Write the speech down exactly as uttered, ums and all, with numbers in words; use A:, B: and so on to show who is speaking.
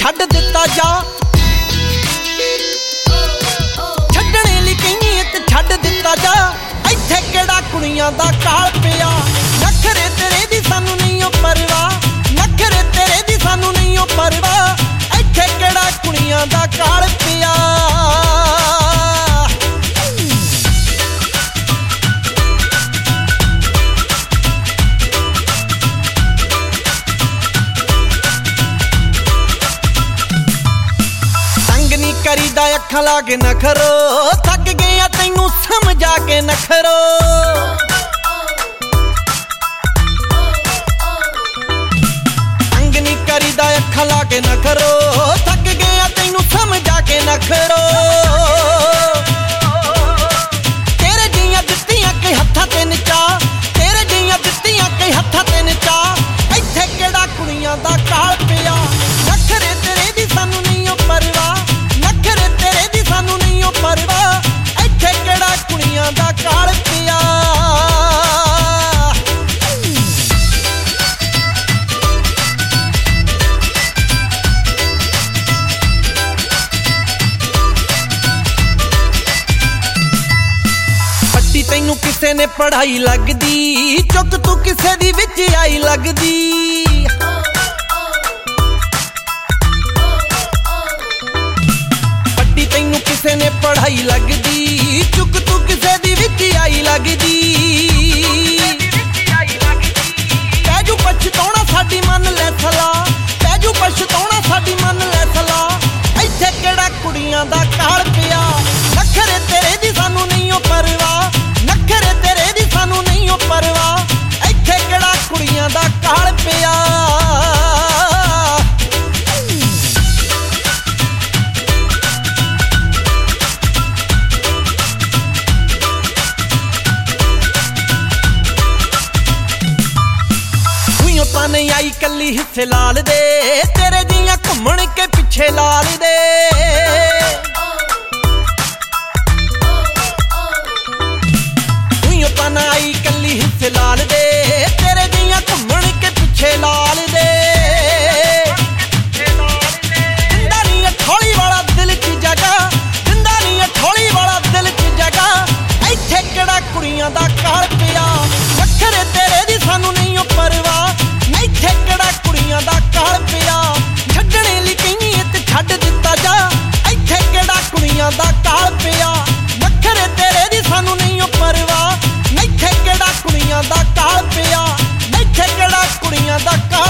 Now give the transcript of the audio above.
A: छड्ड दिता जा, छड्डने लई कहीं ते छड्ड दिता जा। इत्थे किहड़ा कुड़ियां दा काल पिया, नखरे तेरे दी सानू नहीं ओ परवाह, नखरे तेरे दी सानू नहीं ओ परवाह। इत्थे किहड़ा कुड़ियां दा काल पिया। करीदा अखां ला के नखरो, थक गया तैनू समझा के नखरो। तंग नी करीदा अखां ला के नखरो, थक गया तैनू समझा के नखरो। तेरे जियां दित्तियां कई हत्थां ते नचा, तेरे जियां दित्तियां कई हत्थां ते नचा। इत्थे किहड़ा कुड़ियां दा काल पिया, नखरे तेरे दी सानू नहीं ओ परवाह, नखरे तेरे दी सानू नहीं ओ परवाह। इत्थे किहड़ा कुड़ियां दा काल पिया। पट्टी तैनू किसे ने पढ़ाई लगदी, चुक तू किसे दी विच आई लगदी। तैनू किसे ने पढ़ाई लगदी, चुक तू किसे दी विच आई लगदी। पैजू पछताउणा साडी मन लै सलाह, पैजू पछताउणा साडी मन लै सलाह। इत्थे किहड़ा कुड़ियां दा काल पिया, नखरे तेरे दी सानू नहीं ओ परवाह, नखरे तेरे दी सानू नहीं ओ परवाह। इत्थे किहड़ा कुड़ियां दा काल पिया। नहीं आई कली हिस्से लाल दे, तेरे जियां घुमण के पिछे लाल दे। तूं पाना आई कली हिस्से लाल दे, तेरे जियां घुमण के पिछे लाल दे। दिंदा नी अठौली वाला दिल च जगह, दिंदा नी अठौली वाला दिल च जगह। इत्थे किहड़ा कुड़ियां दा काल पिया, नखरे तेरे दी सानू नहीं ओ परवाह। इत्थे किहड़ा कुड़ियां दा काल पिया, छड्डने लई कहीं ते छड्ड दिता जा। इत्थे किहड़ा कुड़ियां दा काल पिया, नखरे तेरे दी सानू नहीं ओ परवाह। इत्थे किहड़ा कुड़ियां दा काल पिया, इत्थे किहड़ा कुड़ियां दा काल